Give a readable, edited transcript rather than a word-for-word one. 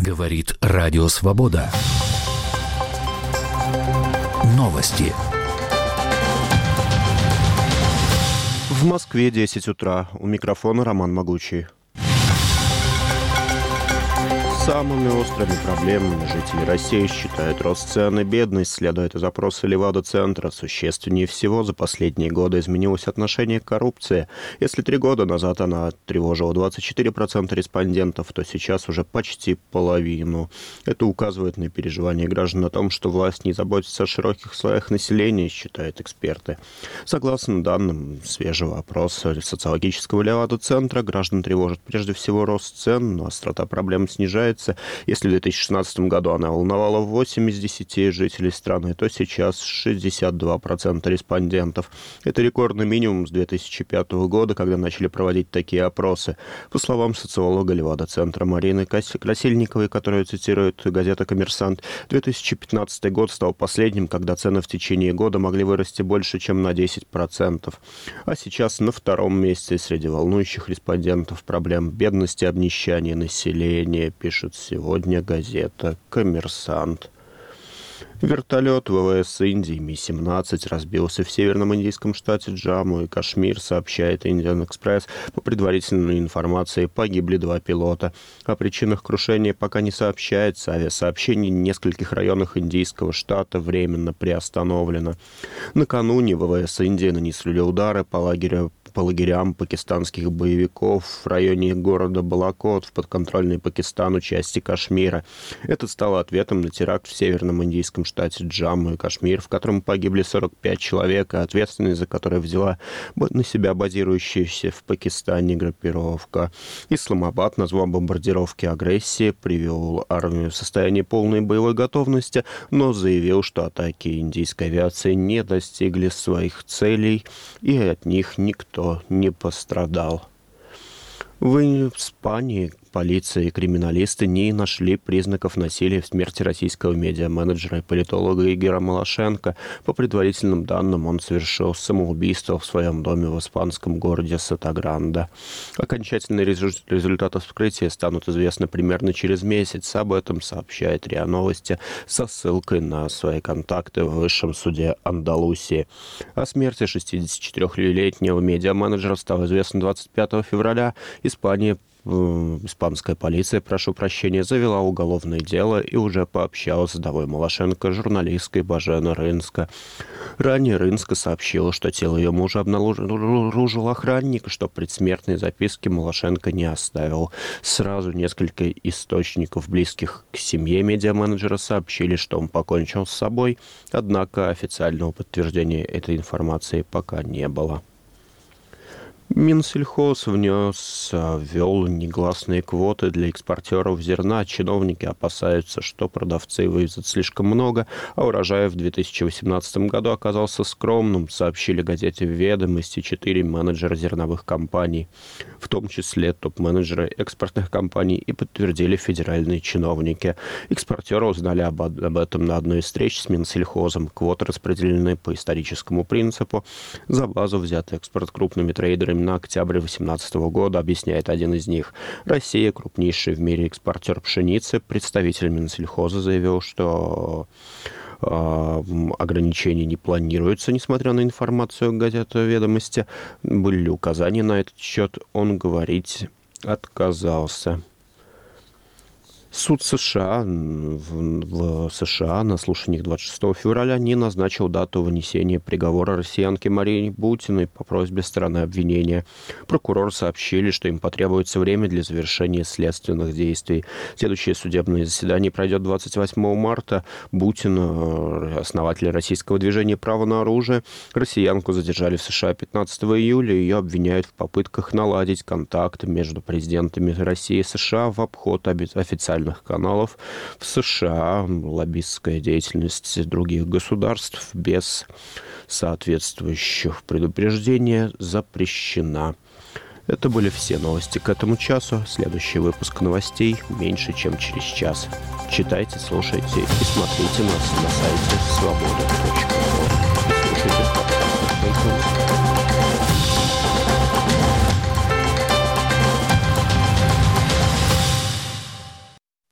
Говорит Радио Свобода. Новости. В Москве 10 утра. У микрофона Роман Могучий. Самыми острыми проблемами жители России считают рост цен и бедность. Следует из опроса Левада-центра. Существеннее всего за последние годы изменилось отношение к коррупции. Если 3 года назад она тревожила 24% респондентов, то сейчас уже почти половину. Это указывает на переживания граждан о том, что власть не заботится о широких слоях населения, считают эксперты. Согласно данным свежего опроса социологического Левада-центра, граждан тревожит прежде всего рост цен, но острота проблем снижается. Если в 2016 году она волновала 8 из 10 жителей страны, то сейчас 62% респондентов. Это рекордный минимум с 2005 года, когда начали проводить такие опросы. По словам социолога Левада-центра Марины Красильниковой, которую цитирует газета «Коммерсант», 2015 год стал последним, когда цены в течение года могли вырасти больше, чем на 10%. А сейчас на втором месте среди волнующих респондентов проблем бедности и обнищания населения, пишет сегодня газета «Коммерсант». Вертолет ВВС Индии Ми-17 разбился в северном индийском штате Джамму и Кашмир, сообщает Indian Express. По предварительной информации, погибли 2 пилота. О причинах крушения пока не сообщается. Авиасообщение в нескольких районах индийского штата временно приостановлено. Накануне ВВС Индии нанесли удары по лагерям пакистанских боевиков в районе города Балакот в подконтрольной Пакистану части Кашмира. Это стало ответом на теракт в северном индийском штате Джамму и Кашмир, в котором погибли 45 человек, а ответственность за который взяла на себя базирующаяся в Пакистане группировка. Исламабад назвал бомбардировки агрессией, привел армию в состояние полной боевой готовности, но заявил, что атаки индийской авиации не достигли своих целей, и от них никто не пострадал. В Испании полиция и криминалисты не нашли признаков насилия в смерти российского медиа-менеджера и политолога Игоря Малашенко. По предварительным данным, он совершил самоубийство в своем доме в испанском городе Сотогранда. Окончательные результаты вскрытия станут известны примерно через месяц. Об этом сообщает РИА Новости со ссылкой на свои контакты в Высшем суде Андалусии. О смерти 64-летнего медиа-менеджера стало известно 25 февраля. Испанская полиция, завела уголовное дело и уже пообщалась с вдовой Малашенко, журналисткой Боженой Рынска. Ранее Рынска сообщила, что тело ее мужа обнаружил охранник, что предсмертной записки Малашенко не оставил. Сразу несколько источников, близких к семье медиа-менеджера, сообщили, что он покончил с собой, однако официального подтверждения этой информации пока не было. Минсельхоз ввел негласные квоты для экспортеров зерна. Чиновники опасаются, что продавцы вывезут слишком много, а урожай в 2018 году оказался скромным, сообщили газете «Ведомости» 4 менеджера зерновых компаний, в том числе топ-менеджеры экспортных компаний, и подтвердили федеральные чиновники. Экспортеры узнали об этом на одной из встреч с Минсельхозом. Квоты распределены по историческому принципу. За базу взят экспорт крупными трейдерами на октябрь 2018 года, объясняет один из них. Россия, крупнейший в мире экспортер пшеницы. Представитель Минсельхоза заявил, что ограничений не планируется, несмотря на информацию газеты «Ведомости». Были ли указания на этот счет, он говорить отказался. Суд США в США на слушаниях 26 февраля не назначил дату вынесения приговора россиянке Марине Бутиной по просьбе стороны обвинения. Прокуроры сообщили, что им потребуется время для завершения следственных действий. Следующее судебное заседание пройдет 28 марта. Бутина, основатель российского движения «Право на оружие», россиянку задержали в США 15 июля. Ее обвиняют в попытках наладить контакты между президентами России и США в обход официальных каналов в США, лоббистская деятельность других государств без соответствующих предупреждений запрещена. Это были все новости к этому часу. Следующий выпуск новостей меньше, чем через час. Читайте, слушайте и смотрите нас на сайте свобода.орг. Слушайте подкасты.